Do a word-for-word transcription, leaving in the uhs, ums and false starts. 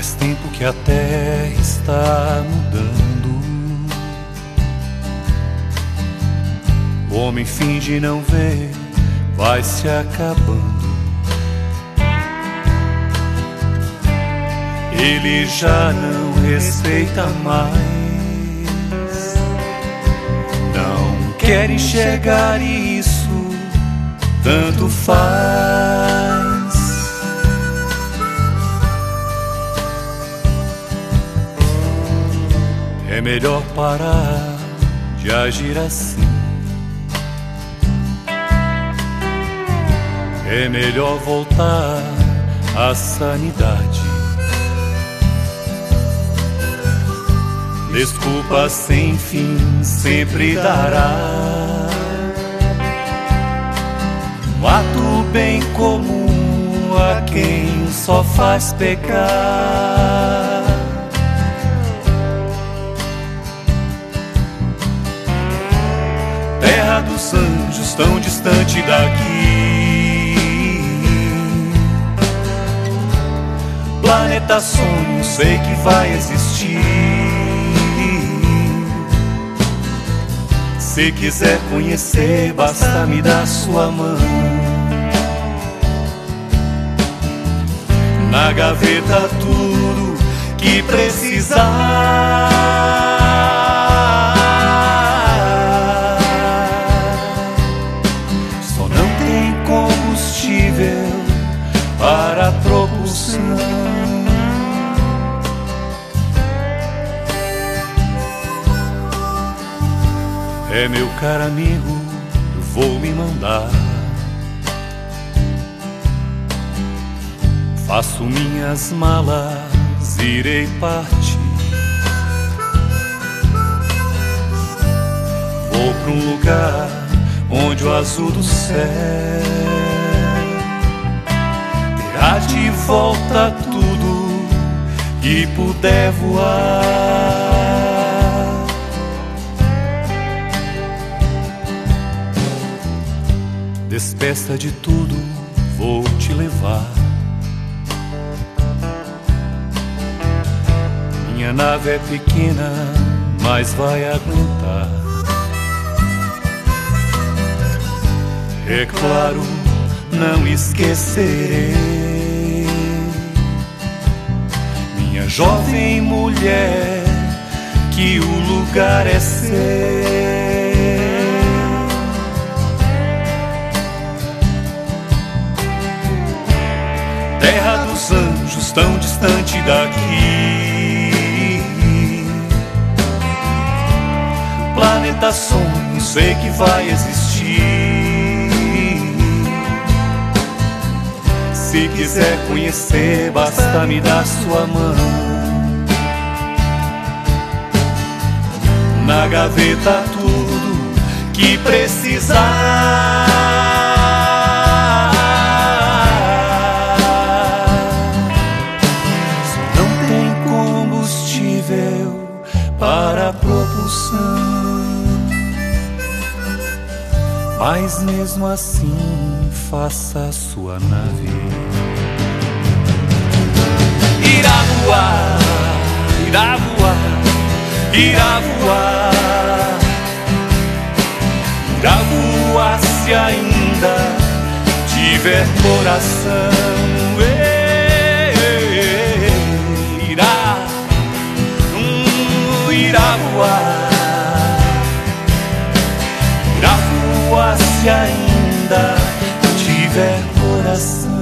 Faz tempo que a terra está mudando. O homem finge não ver, vai se acabando. Ele já não respeita mais, não quer enxergar isso, tanto faz. É melhor parar de agir assim. É melhor voltar à sanidade. Desculpa sem fim sempre dará. Um ato bem comum a quem só faz pecar. Terra dos anjos tão distante daqui, planeta sonho sei que vai existir. Se quiser conhecer, basta me dar sua mão. Na gaveta tudo que precisar. Só não tem combustível para a propulsão. É, meu caro amigo, eu vou me mandar. Faço minhas malas, irei partir. Vou pra um lugar onde o azul do céu terá de volta tudo que puder voar. Despeça de tudo, vou te levar. Minha nave é pequena, mas vai aguentar. É claro, não esquecerei minha jovem mulher, que o lugar é seu. Terra dos anjos tão distante daqui, planeta sonho sei que vai existir. Se quiser conhecer, basta me dar sua mão. Na gaveta tudo que precisar. Para a propulsão, mas mesmo assim faça a sua nave irá voar, irá voar, irá voar, irá voar se ainda tiver coração. Irá voar, irá voar se ainda tiver coração.